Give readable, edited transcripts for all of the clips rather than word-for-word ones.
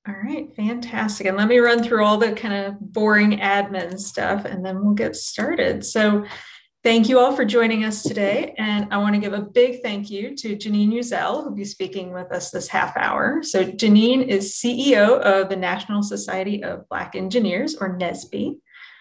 All right, fantastic. And let me run through all the kind of boring admin stuff and then we'll get started. So thank you all for joining us today. And I want to give a big thank you to Janine Uzel, who'll be speaking with us this half hour. So Janine is CEO of the National Society of Black Engineers, or NSBE.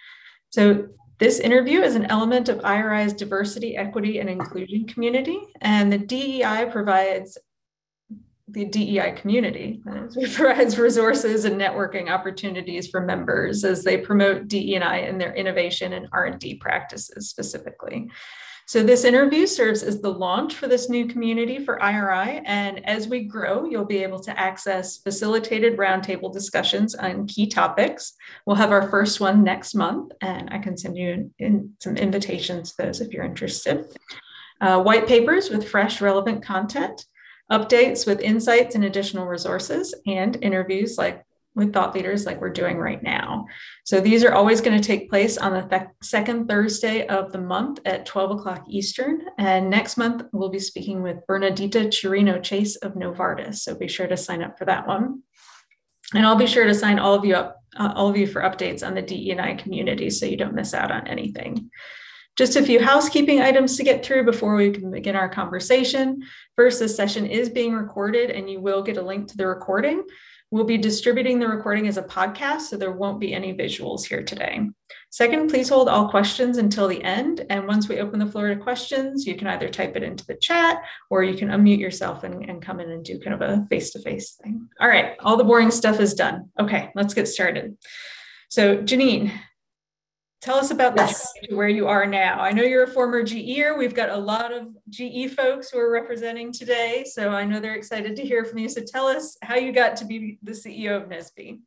So this interview is an element of IRI's diversity, equity, and inclusion community. And the DEI provides the DEI community. It provides resources and networking opportunities for members as they promote DE&I in their innovation and R&D practices specifically. So this interview serves as the launch for this new community for IRI. And as we grow, you'll be able to access facilitated roundtable discussions on key topics. We'll have our first one next month, and I can send you in some invitations to those if you're interested. White papers with fresh, relevant content, updates with insights and additional resources, and interviews with thought leaders like we're doing right now. So these are always going to take place on the second Thursday of the month at 12 o'clock Eastern. And next month, we'll be speaking with Bernadita Chirino Chase of Novartis. So be sure to sign up for that one. And I'll be sure to sign all of you for updates on the DE&I community so you don't miss out on anything. Just a few housekeeping items to get through before we can begin our conversation. First, this session is being recorded and you will get a link to the recording. We'll be distributing the recording as a podcast, so there won't be any visuals here today. Second, please hold all questions until the end. And once we open the floor to questions, you can either type it into the chat or you can unmute yourself and come in and do kind of a face-to-face thing. All right, all the boring stuff is done. Okay, let's get started. So Janine, tell us about the journey to where you are now. I know you're a former GEer. We've got a lot of GE folks who are representing today, so I know they're excited to hear from you. So tell us how you got to be the CEO of NSBE.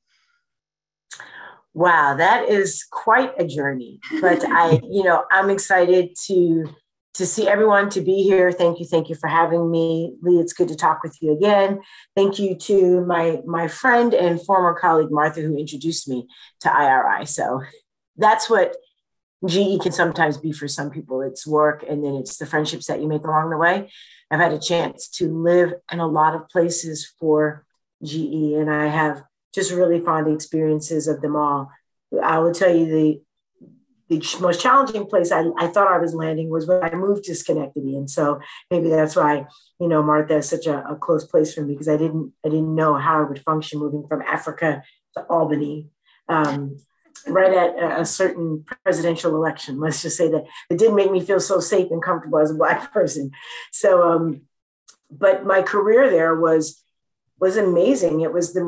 Wow, that is quite a journey. But I'm excited to see everyone, to be here. Thank you for having me, Lee. It's good to talk with you again. Thank you to my friend and former colleague Martha, who introduced me to IRI. So that's what GE can sometimes be for some people. It's work, and then it's the friendships that you make along the way. I've had a chance to live in a lot of places for GE, and I have just really fond experiences of them all. I will tell you the most challenging place I thought I was landing was when I moved to Schenectady. And so maybe that's why, Martha is such a close place for me, because I didn't know how I would function moving from Africa to Albany. Right at a certain presidential election. Let's just say that it didn't make me feel so safe and comfortable as a Black person. So, but my career there was amazing. It was the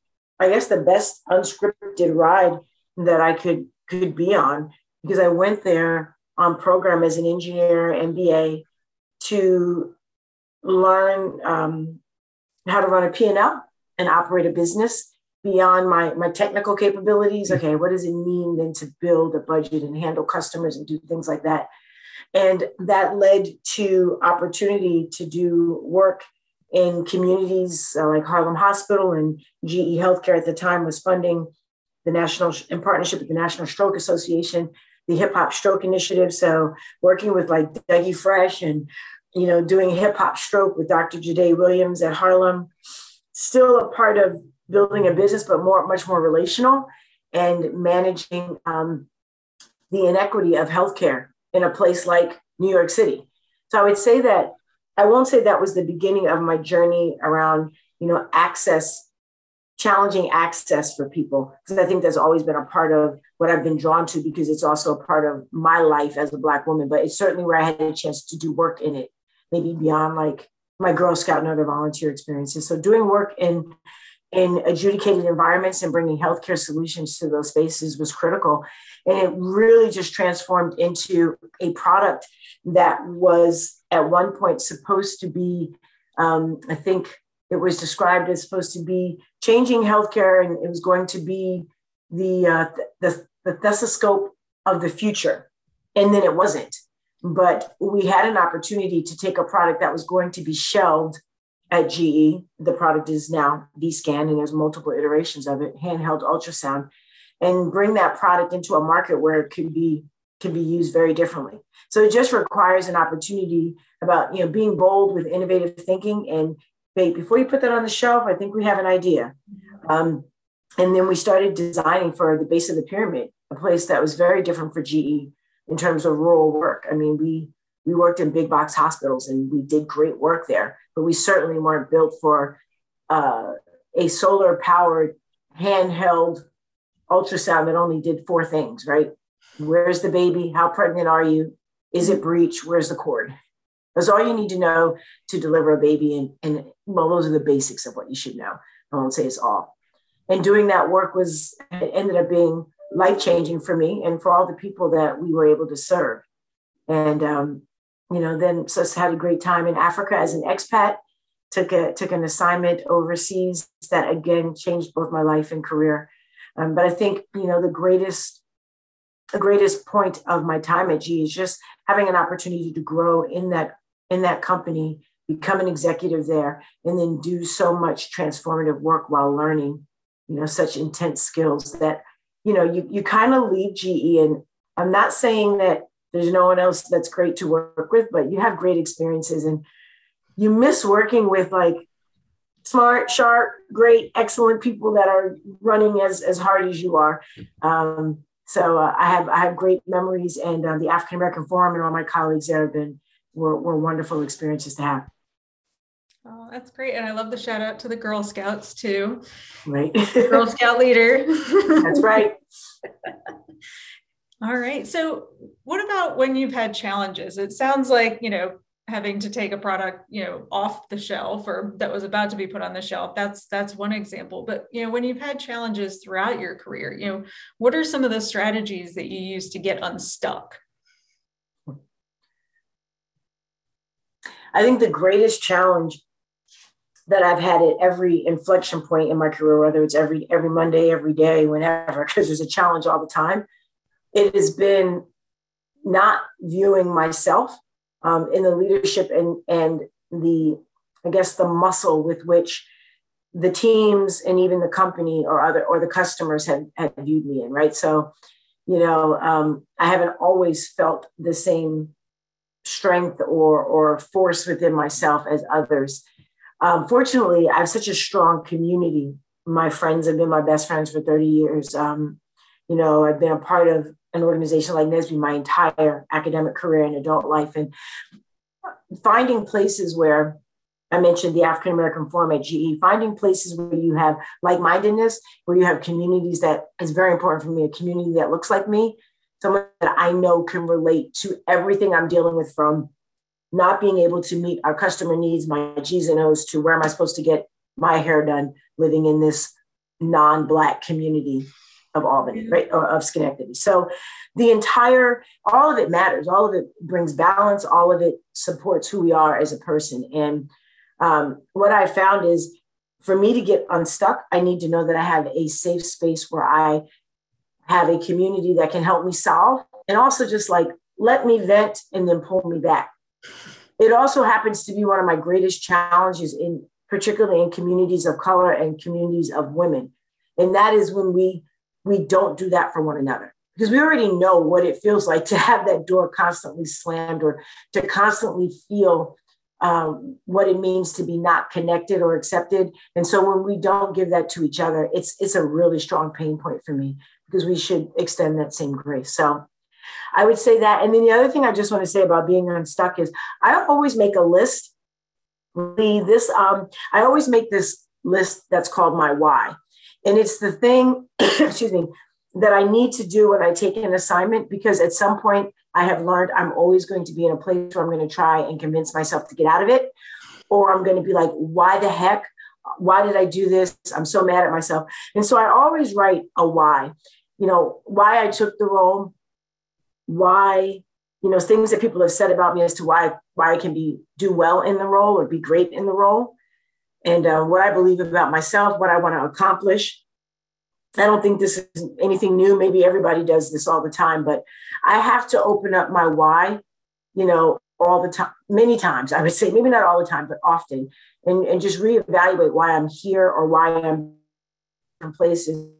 best unscripted ride that I could be on, because I went there on program as an engineer, MBA, to learn how to run a P&L and operate a business beyond my technical capabilities. Okay, what does it mean then to build a budget and handle customers and do things like that? And that led to opportunity to do work in communities like Harlem Hospital, and GE Healthcare at the time was funding in partnership with the National Stroke Association, the Hip Hop Stroke Initiative. So working with like Dougie Fresh and, doing hip hop stroke with Dr. Jade Williams at Harlem, still a part of building a business, but much more relational, and managing the inequity of healthcare in a place like New York City. So I would say that I won't say that was the beginning of my journey around, challenging access for people, because I think that's always been a part of what I've been drawn to, because it's also a part of my life as a Black woman. But it's certainly where I had a chance to do work in it, maybe beyond like my Girl Scout and other volunteer experiences. So doing work in adjudicated environments and bringing healthcare solutions to those spaces was critical. And it really just transformed into a product that was at one point supposed to be, I think it was described as supposed to be changing healthcare, and it was going to be the stethoscope of the future. And then it wasn't. But we had an opportunity to take a product that was going to be shelved at GE. The product is now Vscan, and there's multiple iterations of it, handheld ultrasound, and bring that product into a market where it could be used very differently. So it just requires an opportunity about being bold with innovative thinking. And wait, before you put that on the shelf, I think we have an idea. And then we started designing for the base of the pyramid, a place that was very different for GE in terms of rural work. I mean, we worked in big box hospitals and we did great work there, but we certainly weren't built for a solar powered handheld ultrasound that only did 4 things, right? Where's the baby? How pregnant are you? Is it breech? Where's the cord? That's all you need to know to deliver a baby. And well, those are the basics of what you should know. I won't say it's all. And doing that work ended up being life-changing for me and for all the people that we were able to serve. And, then just had a great time in Africa as an expat, took an assignment overseas that, again, changed both my life and career. But I think, the greatest point of my time at GE is just having an opportunity to grow in that company, become an executive there, and then do so much transformative work while learning, such intense skills that, you kind of leave GE. And I'm not saying that there's no one else that's great to work with, but you have great experiences and you miss working with like smart, sharp, great, excellent people that are running as hard as you are. So I have great memories, and the African American Forum and all my colleagues there were wonderful experiences to have. Oh, that's great. And I love the shout out to the Girl Scouts too. Right. Girl Scout leader. That's right. All right. So what about when you've had challenges? It sounds like, having to take a product, off the shelf or that was about to be put on the shelf. That's one example. But, when you've had challenges throughout your career, what are some of the strategies that you use to get unstuck? I think the greatest challenge that I've had at every inflection point in my career, whether it's every Monday, every day, whenever, because there's a challenge all the time, it has been not viewing myself in the leadership and the muscle with which the teams and even the company or the customers have viewed me in, right? So, I haven't always felt the same strength or force within myself as others. Fortunately, I have such a strong community. My friends have been my best friends for 30 years. I've been a part of an organization like NSBE my entire academic career and adult life. And finding places where, I mentioned the African American Forum at GE, finding places where you have like-mindedness, where you have communities that is very important for me, a community that looks like me, someone that I know can relate to everything I'm dealing with, from not being able to meet our customer needs, my G's and O's, to where am I supposed to get my hair done living in this non-Black community of Albany, right, or of Schenectady. So all of it matters. All of it brings balance. All of it supports who we are as a person. And what I found is, for me to get unstuck, I need to know that I have a safe space where I have a community that can help me solve, and also just let me vent and then pull me back. It also happens to be one of my greatest challenges, particularly in communities of color and communities of women. And that is when we don't do that for one another, because we already know what it feels like to have that door constantly slammed, or to constantly feel what it means to be not connected or accepted. And so when we don't give that to each other, it's a really strong pain point for me, because we should extend that same grace. So I would say that. And then the other thing I just want to say about being unstuck is I always make a list. I always make this list that's called my why. And it's the thing, excuse me, that I need to do when I take an assignment, because at some point I have learned I'm always going to be in a place where I'm going to try and convince myself to get out of it. Or I'm going to be like, why the heck? Why did I do this? I'm so mad at myself. And so I always write a why, why I took the role, why, things that people have said about me as to why I can do well in the role or be great in the role. And what I believe about myself, what I want to accomplish. I don't think this is anything new. Maybe everybody does this all the time, but I have to open up my why, all the time, many times, I would say, maybe not all the time, but often, and just reevaluate why I'm here or why I'm in places,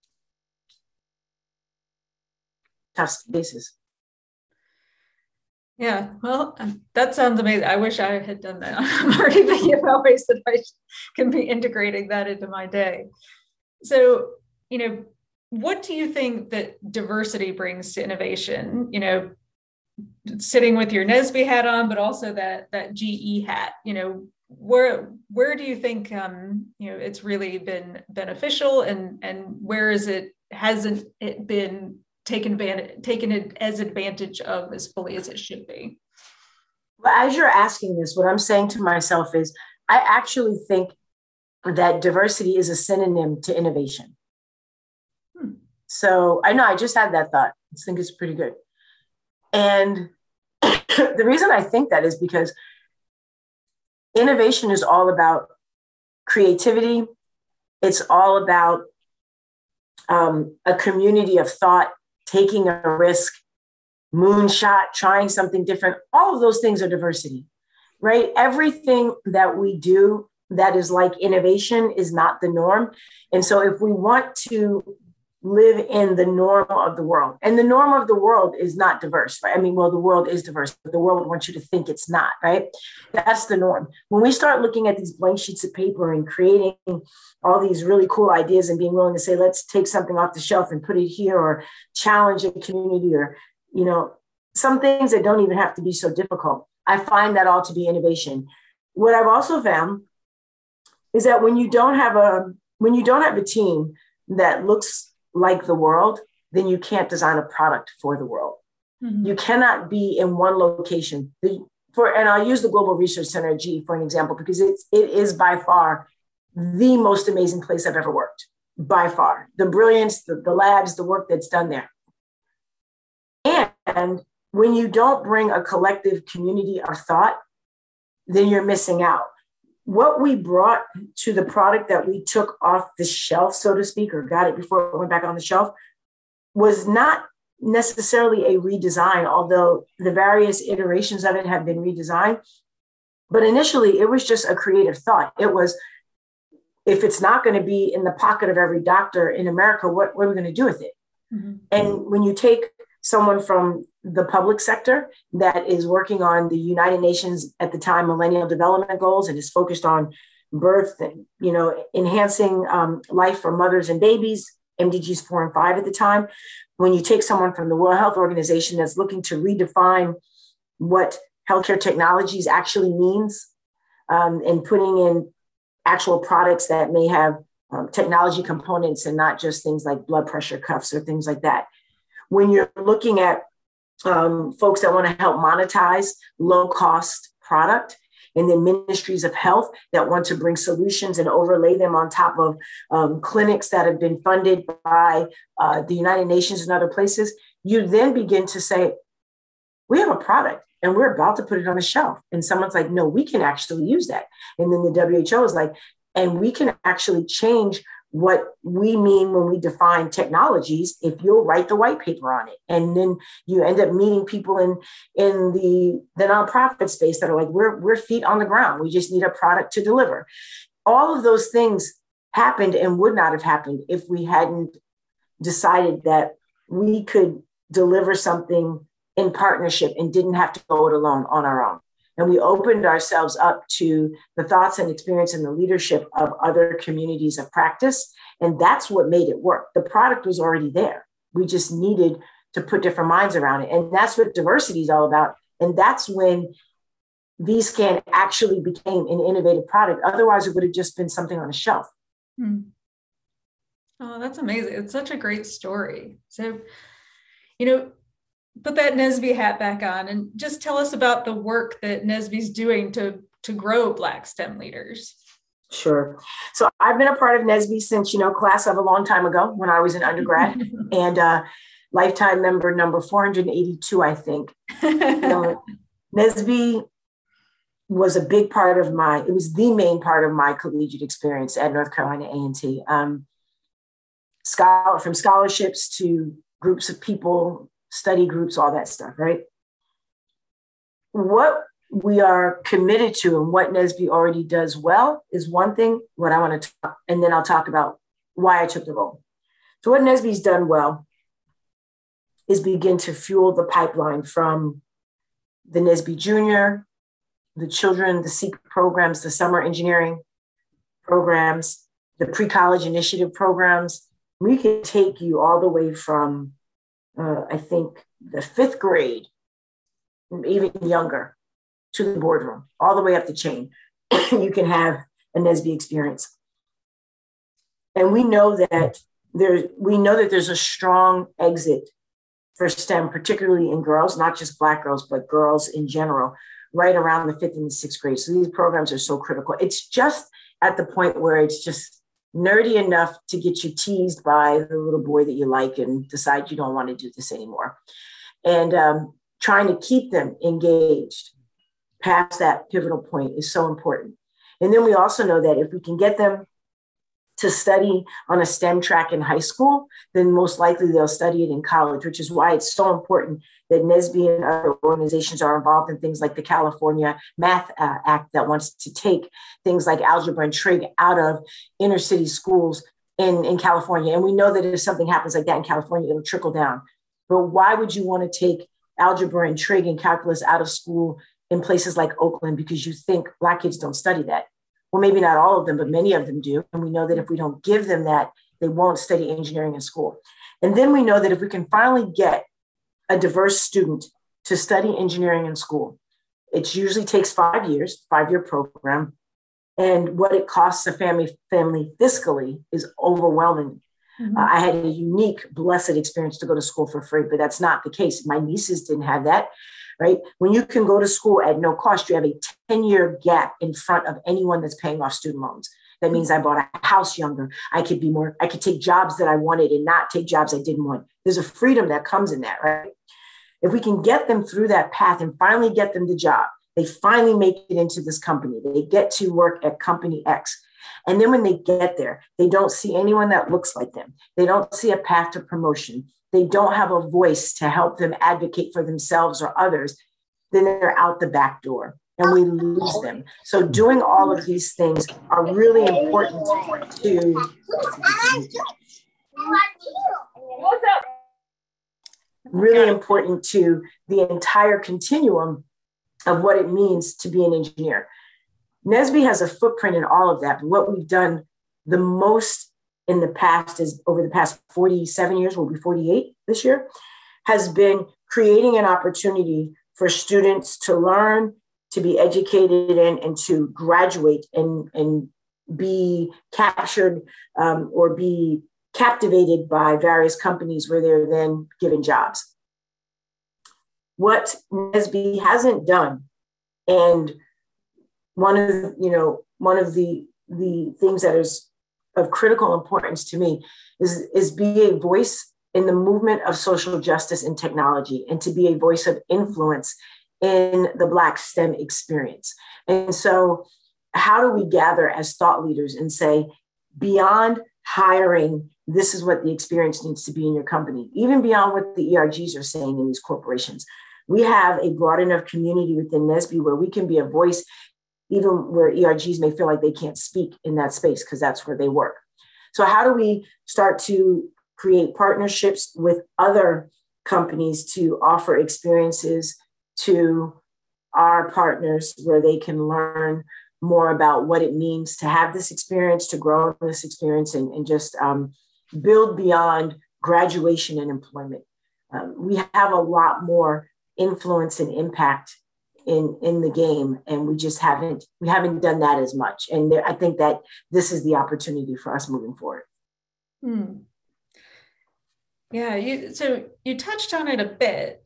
tough spaces. Yeah, well, that sounds amazing. I wish I had done that. I'm already thinking about ways that I can be integrating that into my day. So, what do you think that diversity brings to innovation? Sitting with your NSBE hat on, but also that GE hat. Where do you think it's really been beneficial, and where is it hasn't it been taken it as advantage of as fully as it should be? Well, as you're asking this, what I'm saying to myself is I actually think that diversity is a synonym to innovation. Hmm. So I know I just had that thought. I think it's pretty good. And the reason I think that is because innovation is all about creativity. It's all about a community of thought, taking a risk, moonshot, trying something different. All of those things are diversity, right? Everything that we do that is like innovation is not the norm. And so if we want to live in the norm of the world, and the norm of the world is not diverse, right? I mean, well, the world is diverse, but the world wants you to think it's not, right? That's the norm. When we start looking at these blank sheets of paper and creating all these really cool ideas and being willing to say, let's take something off the shelf and put it here, or challenge a community, or some things that don't even have to be so difficult. I find that all to be innovation. What I've also found is that when you don't have a team that looks like the world, then you can't design a product for the world. Mm-hmm. You cannot be in one location. And I'll use the Global Research Center at GE for an example, because it is by far the most amazing place I've ever worked. By far. The brilliance, the labs, the work that's done there. And when you don't bring a collective community of thought, then you're missing out. What we brought to the product that we took off the shelf, so to speak, or got it before it went back on the shelf, was not necessarily a redesign, although the various iterations of it have been redesigned. But initially, it was just a creative thought. It was, if it's not going to be in the pocket of every doctor in America, what are we going to do with it? Mm-hmm. And when you take someone from the public sector that is working on the United Nations at the time Millennial Development Goals and is focused on birth and enhancing life for mothers and babies, MDGs 4 and 5 at the time. When you take someone from the World Health Organization that's looking to redefine what healthcare technologies actually means, and putting in actual products that may have technology components and not just things like blood pressure cuffs or things like that. When you're looking at folks that want to help monetize low-cost product, and then ministries of health that want to bring solutions and overlay them on top of clinics that have been funded by the United Nations and other places, you then begin to say, we have a product and we're about to put it on the shelf. And someone's like, no, we can actually use that. And then the WHO is like, and we can actually change what we mean when we define technologies if you'll write the white paper on it. And then you end up meeting people in the nonprofit space that are like, we're feet on the ground. We just need a product to deliver. All of those things happened and would not have happened if we hadn't decided that we could deliver something in partnership and didn't have to go it alone on our own. And we opened ourselves up to the thoughts and experience and the leadership of other communities of practice. And that's what made it work. The product was already there. We just needed to put different minds around it. And that's what diversity is all about. And that's when Vscan actually became an innovative product. Otherwise, it would have just been something on a shelf. Hmm. Oh, that's amazing. It's such a great story. So, put that NSBE hat back on and just tell us about the work that NSBE's doing to grow Black STEM leaders. Sure. So I've been a part of NSBE since, class of a long time ago when I was an undergrad and lifetime member number 482, I think. NSBE was a big part of it was the main part of my collegiate experience at North Carolina A&T. From scholarships to groups of people, study groups, all that stuff, right? What we are committed to and what NSBE already does well is one thing, what I want to talk, and then I'll talk about why I took the role. So what NSBE's done well is begin to fuel the pipeline from the NSBE Junior, the children, the SEEK programs, the summer engineering programs, the pre-college initiative programs. We can take you all the way from, I think, the 5th grade, even younger, to the boardroom, all the way up the chain. You can have a NSBE experience. And we know that there's a strong exit for STEM, particularly in girls, not just Black girls, but girls in general, right around the 5th and the 6th grade. So these programs are so critical. It's just at the point where it's just nerdy enough to get you teased by the little boy that you like and decide you don't want to do this anymore. And trying to keep them engaged past that pivotal point is so important. And then we also know that if we can get them to study on a STEM track in high school, then most likely they'll study it in college, which is why it's so important that NSBE and other organizations are involved in things like the California Math Act that wants to take things like algebra and trig out of inner city schools in California. And we know that if something happens like that in California, it'll trickle down. But why would you want to take algebra and trig and calculus out of school in places like Oakland? Because you think Black kids don't study that. Well, maybe not all of them, but many of them do. And we know that if we don't give them that, they won't study engineering in school. And then we know that if we can finally get a diverse student to study engineering in school, it usually takes 5 years, 5-year program. And what it costs a family fiscally is overwhelming. Mm-hmm. I had a unique, blessed experience to go to school for free, but that's not the case. My nieces didn't have that. Right? When you can go to school at no cost, you have a 10-year gap in front of anyone that's paying off student loans. That means I bought a house younger. I could take jobs that I wanted and not take jobs I didn't want. There's a freedom that comes in that, right? If we can get them through that path and finally get them the job, they finally make it into this company. They get to work at company X. And then when they get there, they don't see anyone that looks like them. They don't see a path to promotion. They don't have a voice to help them advocate for themselves or others, then they're out the back door and we lose them. So doing all of these things are really important to the entire continuum of what it means to be an engineer. NSBE has a footprint in all of that, but what we've done the most in the past is over the past 47 years, we'll be 48 this year, has been creating an opportunity for students to learn, to be educated and to graduate and be captured or be captivated by various companies where they're then given jobs. What NSBE hasn't done, and one of the things that is of critical importance to me is be a voice in the movement of social justice and technology, and to be a voice of influence in the Black STEM experience. And so how do we gather as thought leaders and say, beyond hiring, this is what the experience needs to be in your company, even beyond what the ERGs are saying in these corporations, we have a broad enough community within NSBE where we can be a voice even where ERGs may feel like they can't speak in that space because that's where they work. So how do we start to create partnerships with other companies to offer experiences to our partners where they can learn more about what it means to have this experience, to grow in this experience, and just build beyond graduation and employment. We have a lot more influence and impact in the game, and we haven't done that as much. And I think that this is the opportunity for us moving forward. Yeah, so you touched on it a bit,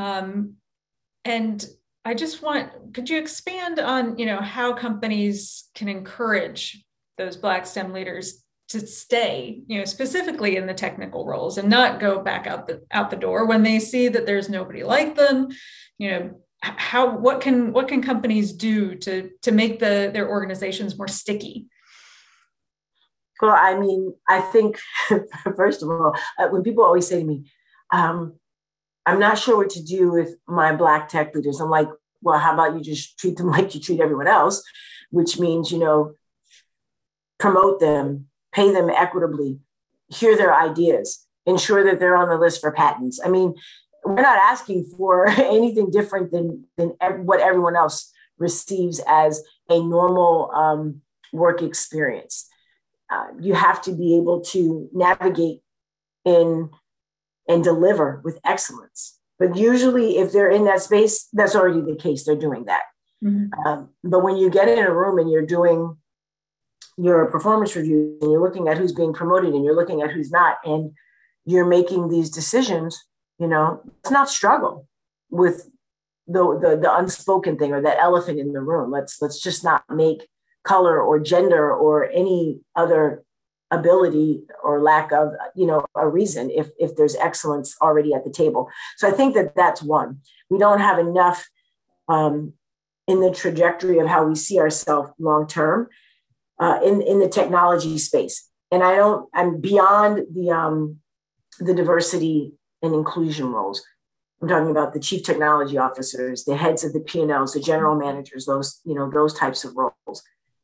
and I just could you expand on how companies can encourage those Black STEM leaders to stay, specifically in the technical roles and not go back out the door when they see that there's nobody like them, what can companies do to make their organizations more sticky? Well, I mean, I think, first of all, when people always say to me, I'm not sure what to do with my Black tech leaders, I'm like, well, how about you just treat them like you treat everyone else, which means, promote them, pay them equitably, hear their ideas, ensure that they're on the list for patents. I mean, we're not asking for anything different than what everyone else receives as a normal work experience. You have to be able to navigate in and deliver with excellence. But usually, if they're in that space, that's already the case. They're doing that. Mm-hmm. But when you get in a room and you're doing your performance review and you're looking at who's being promoted and you're looking at who's not, and you're making these decisions, it's not struggle with the unspoken thing or that elephant in the room. Let's just not make color or gender or any other ability or lack of, a reason if there's excellence already at the table. So I think that's one. We don't have enough in the trajectory of how we see ourselves long term in the technology space. And I'm beyond the diversity and inclusion roles. I'm talking about the chief technology officers, the heads of the P&Ls, the general managers, those types of roles.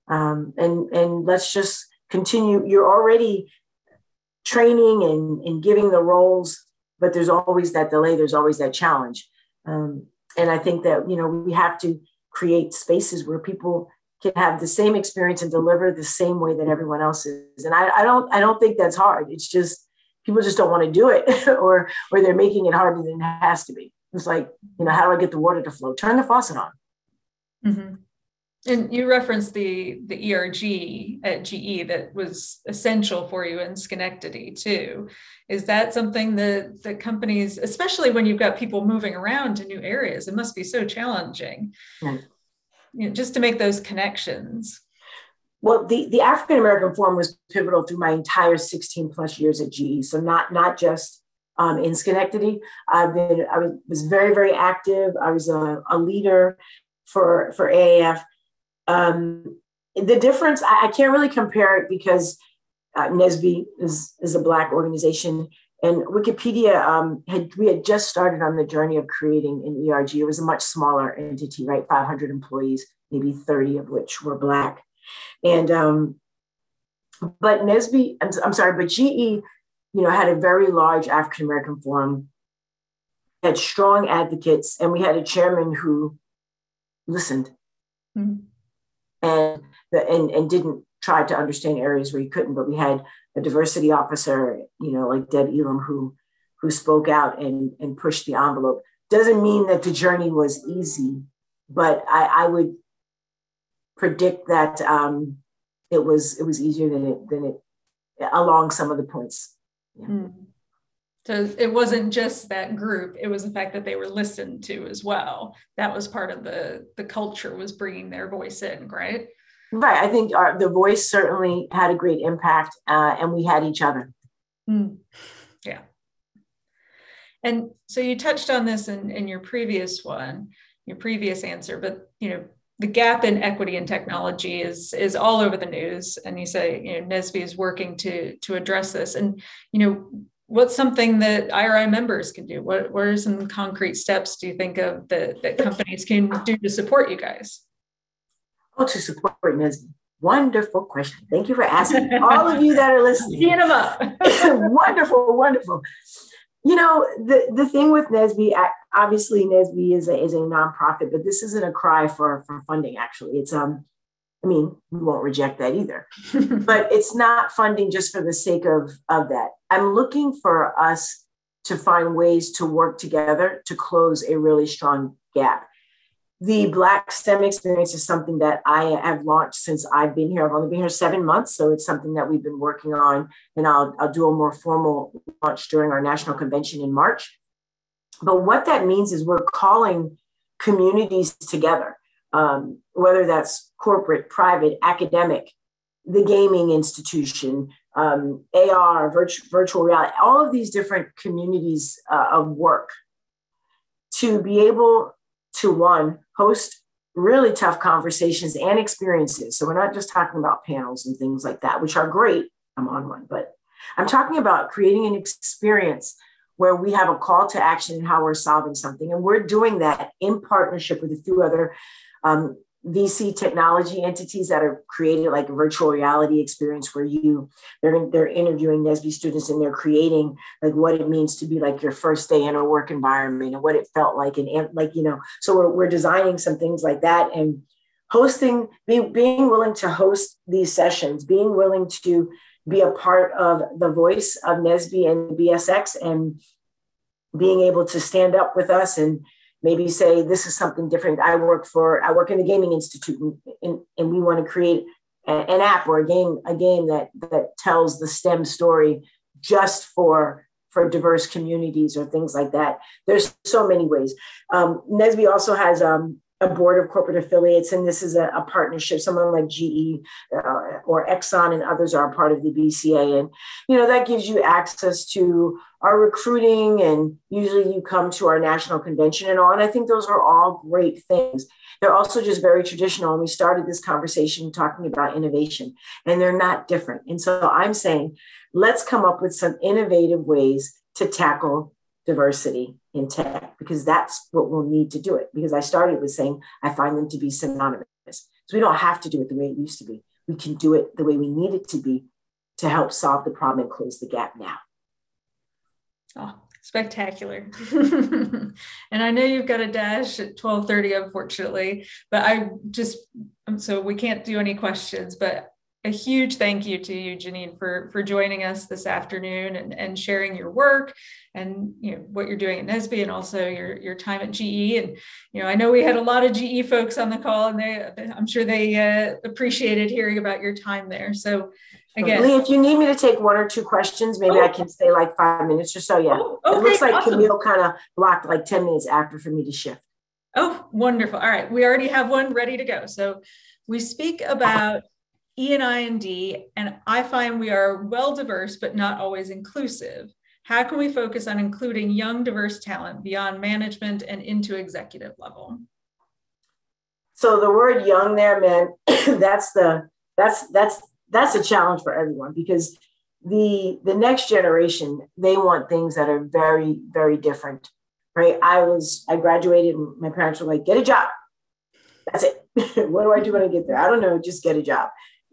And let's just continue. You're already training and giving the roles, but there's always that delay. There's always that challenge. And I think that, we have to create spaces where people can have the same experience and deliver the same way that everyone else is. And I don't think that's hard. It's just, people just don't want to do it or they're making it harder than it has to be. It's like, how do I get the water to flow? Turn the faucet on. Mm-hmm. And you referenced the ERG at GE that was essential for you in Schenectady too. Is that something that the companies, especially when you've got people moving around to new areas, it must be so challenging, just to make those connections? Well, the African American Forum was pivotal through my entire 16 plus years at GE. So not just in Schenectady. I was very, very active. I was a leader for AAF. The difference, I can't really compare it because NSBE is a Black organization, and Wikipedia we had just started on the journey of creating an ERG. It was a much smaller entity, right? 500 employees, maybe 30 of which were Black. And but NSBE, but GE, had a very large African American forum, had strong advocates, and we had a chairman who listened. Mm-hmm. And didn't try to understand areas where he couldn't, but we had a diversity officer, like Deb Elam, who spoke out and pushed the envelope. Doesn't mean that the journey was easy, but I would predict that it was easier than it along some of the points. Yeah. Mm. So it wasn't just that group, it was the fact that they were listened to as well. That was part of the culture, was bringing their voice in, right? Right. I think the voice certainly had a great impact, and we had each other. Mm. Yeah. And so you touched on this in your previous answer, but, the gap in equity in technology is all over the news. And you say, NSBE is working to address this. And, what's something that IRI members can do? What are some concrete steps do you think of that companies can do to support you guys? Oh, to support NSBE. Wonderful question. Thank you for asking. All of you that are listening. Teeing them up. Wonderful, wonderful. The thing with NSBE, obviously NSBE is a nonprofit, but this isn't a cry for funding, actually. It's, we won't reject that either, but it's not funding just for the sake of that. I'm looking for us to find ways to work together to close a really strong gap. The Black STEM experience is something that I have launched since I've been here. I've only been here 7 months, so it's something that we've been working on, and I'll do a more formal launch during our national convention in March. But what that means is we're calling communities together, whether that's corporate, private, academic, the gaming institution, AR, virtual reality, all of these different communities of work, to be able to, one, host really tough conversations and experiences. So we're not just talking about panels and things like that, which are great. I'm on one, but I'm talking about creating an experience where we have a call to action in how we're solving something. And we're doing that in partnership with a few other VC technology entities that are created like a virtual reality experience where they're interviewing NSBE students and they're creating like what it means to be like your first day in a work environment and what it felt like. And like, so we're designing some things like that and hosting, being willing to host these sessions, being willing to be a part of the voice of NSBE and BSX and being able to stand up with us and maybe say, this is something different. I work in the Gaming Institute and we want to create an app or a game that tells the STEM story just for diverse communities or things like that. There's so many ways. NSBE also has a board of corporate affiliates, and this is a partnership. Someone like GE or Exxon and others are a part of the BCA. And, that gives you access to our recruiting, and usually you come to our national convention and all. And I think those are all great things. They're also just very traditional. And we started this conversation talking about innovation, and they're not different. And so I'm saying, let's come up with some innovative ways to tackle diversity in tech, because that's what we'll need to do it. Because I started with saying, I find them to be synonymous. So we don't have to do it the way it used to be. We can do it the way we need it to be to help solve the problem and close the gap now. Oh, spectacular. And I know you've got a dash at 12:30, unfortunately, but so we can't do any questions, but a huge thank you to you, Janine, for joining us this afternoon and sharing your work and what you're doing at NSBE and also your time at GE. And I know we had a lot of GE folks on the call, and I'm sure they appreciated hearing about your time there. So again, Lee, if you need me to take one or two questions, maybe I can stay like 5 minutes or so. Yeah, okay, it looks like awesome. Camille kind of blocked like 10 minutes after for me to shift. Oh, wonderful! All right, we already have one ready to go. So we speak about E&I&D, and I find we are well diverse, but not always inclusive. How can we focus on including young, diverse talent beyond management and into executive level? So the word young there, man, that's a challenge for everyone, because the next generation, they want things that are very, very different, right? I graduated and my parents were like, get a job. That's it. What do I do when I get there? I don't know, just get a job.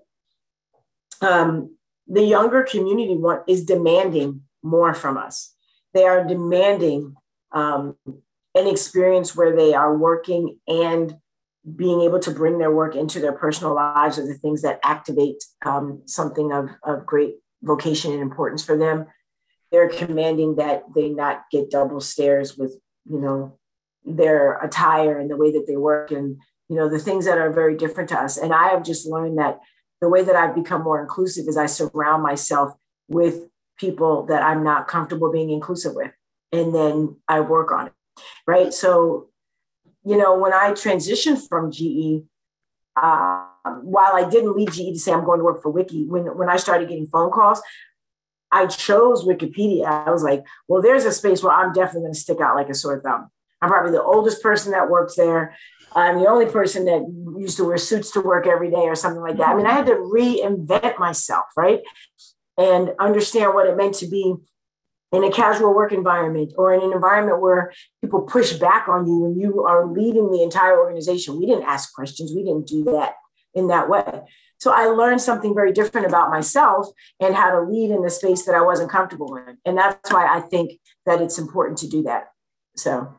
The younger community is demanding more from us. They are demanding an experience where they are working and being able to bring their work into their personal lives are the things that activate something of great vocation and importance for them. They're commanding that they not get double stares with, their attire and the way that they work and, the things that are very different to us. And I have just learned that the way that I've become more inclusive is I surround myself with people that I'm not comfortable being inclusive with. And then I work on it, right? So, when I transitioned from GE, while I didn't leave GE to say I'm going to work for Wiki, when I started getting phone calls, I chose Wikipedia. I was like, well, there's a space where I'm definitely going to stick out like a sore thumb. I'm probably the oldest person that works there. I'm the only person that used to wear suits to work every day or something like that. I mean, I had to reinvent myself, right? And understand what it meant to be in a casual work environment or in an environment where people push back on you when you are leading the entire organization. We didn't ask questions. We didn't do that in that way. So I learned something very different about myself and how to lead in the space that I wasn't comfortable in. And that's why I think that it's important to do that. So.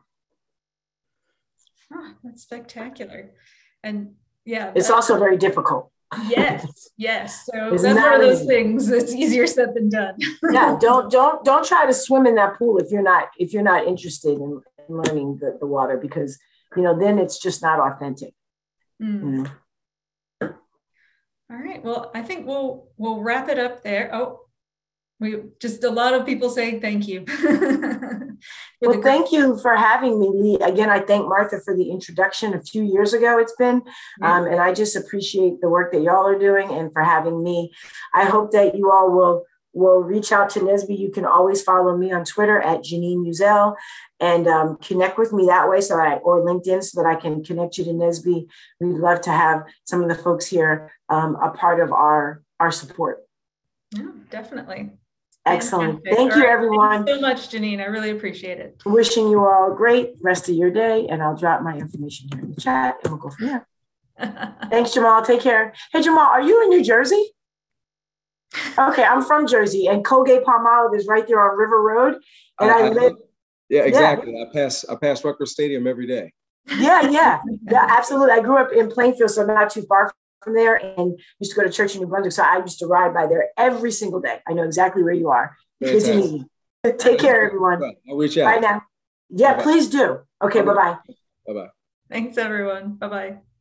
Oh, that's spectacular. And yeah. It's also very difficult. Yes. So that's one of those things that's easier said than done. Yeah. Don't try to swim in that pool if you're not interested in learning the water, because, then it's just not authentic. Mm. All right. Well, I think we'll wrap it up there. Oh, we just a lot of people saying thank you. Well, thank you for having me, Lee. Again, I thank Martha for the introduction a few years ago. It's been, and I just appreciate the work that y'all are doing and for having me. I hope that you all will reach out to NSBE. You can always follow me on Twitter at Janine Muzel and connect with me that way, or LinkedIn, so that I can connect you to NSBE. We'd love to have some of the folks here a part of our support. Yeah, definitely. Excellent. Thank you, everyone. Thank you so much, Janine. I really appreciate it. Wishing you all a great rest of your day, and I'll drop my information here in the chat and we'll go from there. Thanks, Jamal. Take care. Hey, Jamal, are you in New Jersey? Okay, I'm from Jersey, and Colgate-Palmolive is right there on River Road. And I live. Yeah, exactly. Yeah. I pass Rutgers Stadium every day. Yeah, absolutely. I grew up in Plainfield, so not too far from there, and used to go to church in New Brunswick. So I used to ride by there every single day. I know exactly where you are. Fantastic. Good to meet you. Take care, everyone. I'll reach out. Bye now. Yeah, Bye-bye. please do. Okay, bye-bye. Bye-bye. Thanks, everyone. Bye-bye.